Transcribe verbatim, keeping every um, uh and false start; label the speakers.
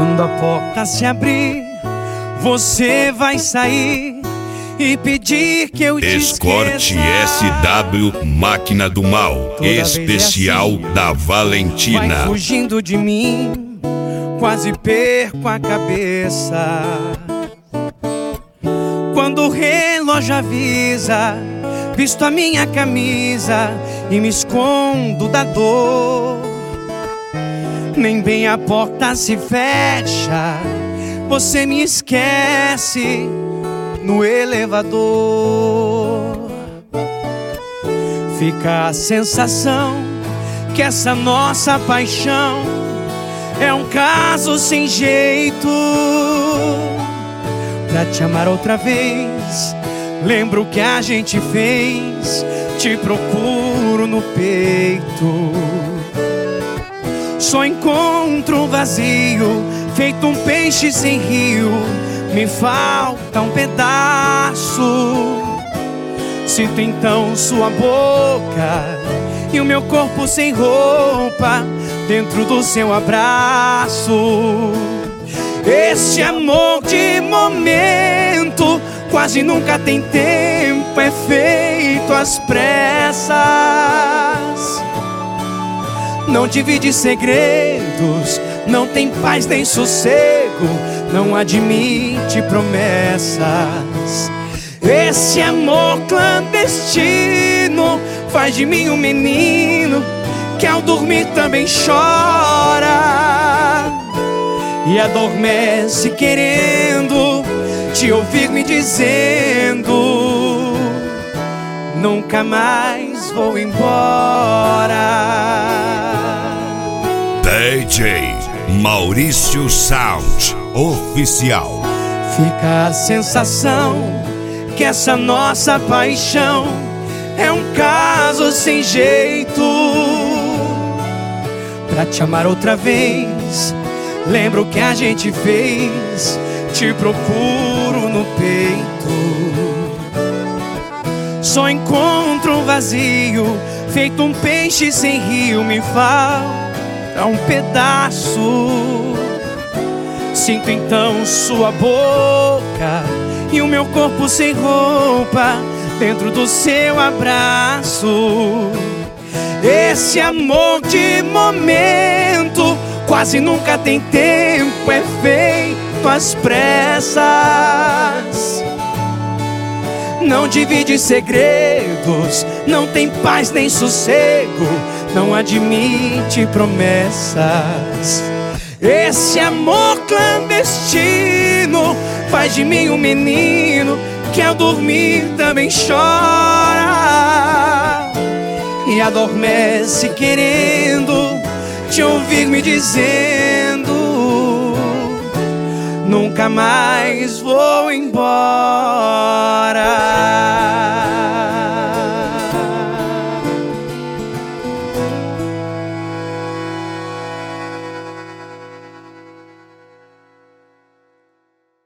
Speaker 1: Quando a porta se abrir, você vai sair e pedir que eu te
Speaker 2: Escorte
Speaker 1: esqueça.
Speaker 2: S W Máquina do Mal,
Speaker 1: Toda
Speaker 2: especial
Speaker 1: vez é assim,
Speaker 2: da Valentina.
Speaker 1: vai fugindo de mim, quase perco a cabeça. Quando o relógio avisa, visto a minha camisa e me escondo da dor. Nem bem a porta se fecha, você me esquece no elevador. Fica a sensação que essa nossa paixão é um caso sem jeito. Pra te amar outra vez, lembro o que a gente fez, te procuro no peito. Só encontro um vazio, feito um peixe sem rio. Me falta um pedaço. Sinto então sua boca e o meu corpo sem roupa dentro do seu abraço. Este amor de momento quase nunca tem tempo, é feito às pressas. Não divide segredos, não tem paz nem sossego, não admite promessas. Esse amor clandestino faz de mim um menino que ao dormir também chora e adormece querendo te ouvir me dizendo: nunca mais vou embora.
Speaker 2: D J Maurício Sound Oficial.
Speaker 1: Fica a sensação que essa nossa paixão é um caso sem jeito. Pra te amar outra vez, lembro o que a gente fez, te procuro no peito. Só encontro um vazio, feito um peixe sem rio. Me falta um pedaço. Sinto então sua boca e o meu corpo sem roupa dentro do seu abraço. Esse amor de momento quase nunca tem tempo, é feito às pressas. Não divide segredos, não tem paz nem sossego, não admite promessas. Esse amor clandestino faz de mim um menino que ao dormir também chora e adormece querendo te ouvir me dizendo: nunca mais vou embora.